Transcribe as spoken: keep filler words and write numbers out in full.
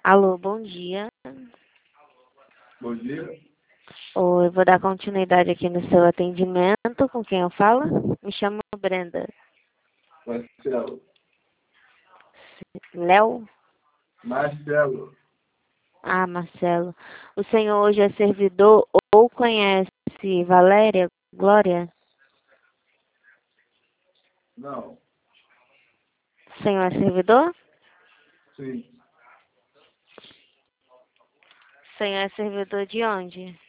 Alô, bom dia. Bom dia. Oi, vou dar continuidade aqui no seu atendimento. Com quem eu falo? Me chamo Brenda. Marcelo. Léo? Marcelo. Ah, Marcelo. O senhor hoje é servidor ou conhece Valéria Glória? Não. O senhor é servidor? Sim. O senhor é servidor de onde?